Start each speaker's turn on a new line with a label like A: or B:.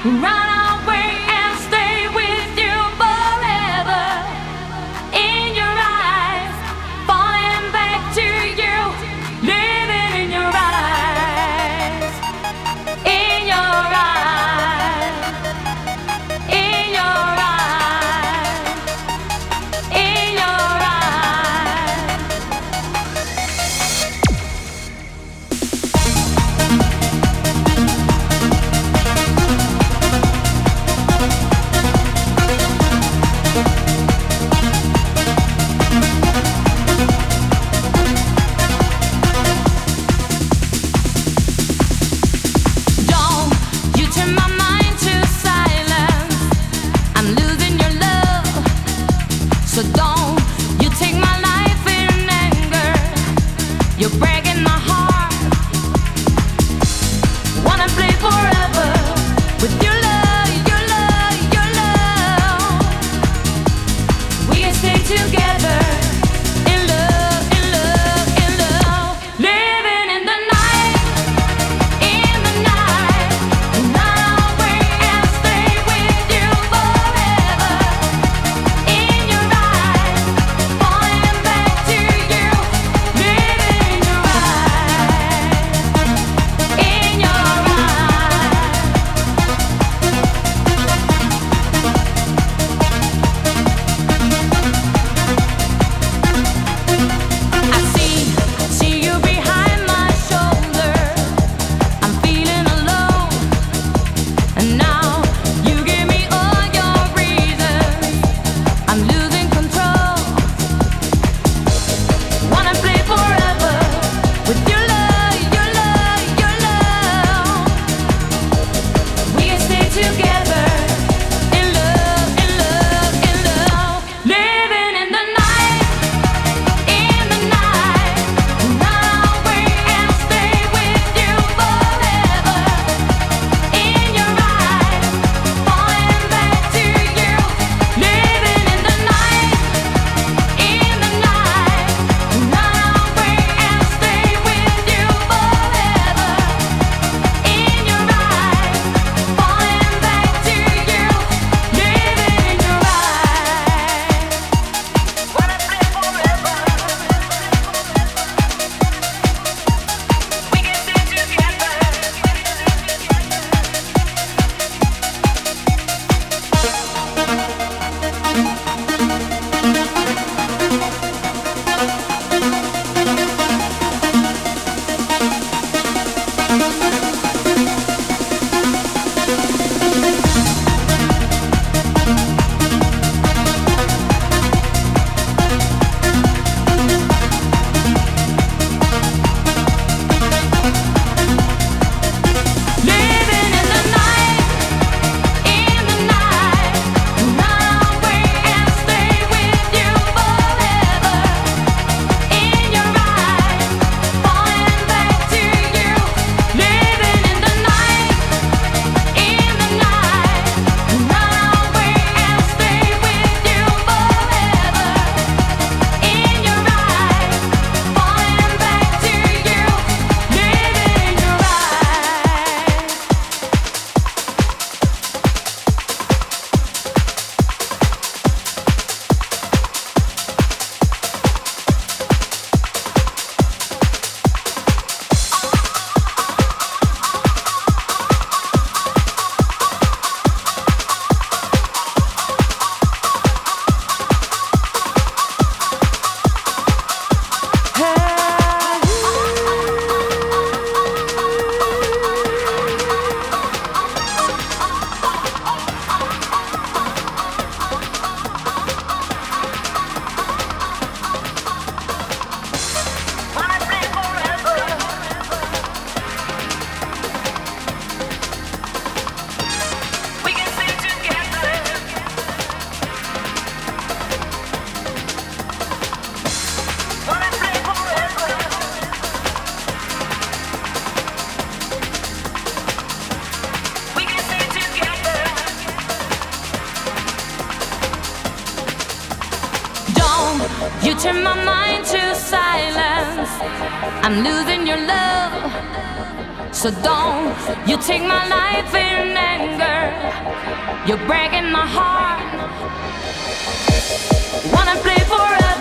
A: run away and stay with you forever. In your eyes, falling back to you, living in your eyes, in your eyes, in your eyes, in your eyes. Don't you turn my mind to silence. I'm losing your love. So don't you take my life in anger. You're breaking my heart. Wanna play forever with your love, your love, your love. We can stay together in love, in love, in love. Living in the night, in the night. Run away and stay with you forever. In your eyes, falling back to you, living in your eyes, in your eyes. I see you behind my shoulder. I'm feeling alone, and now you give me all your reasons. I'm losing control. Wanna play forever with your love, your love, your love. We can stay together in love, in love, in love. Living in the night, in the night. Run away and stay with you forever. In your eyes, falling back to you. Living in the night, in the night. Run away and stay with you forever. In your eyes, falling back to you. Living in your eyes. Wanna play forever. We can stay together. Living in the night, in the night. Run away and stay with you forever. In your eyes, falling back to you. Living in the night, in the night. Run away and stay with you forever. In your eyes, falling back to you. Living in your eyes. Wanna play forever. We can stay together. Wanna play forever. We can stay together. Don't you turn my mind to silence. I'm losing your love. So don't you take my life in anger. You're breaking my heart. Wanna play forever.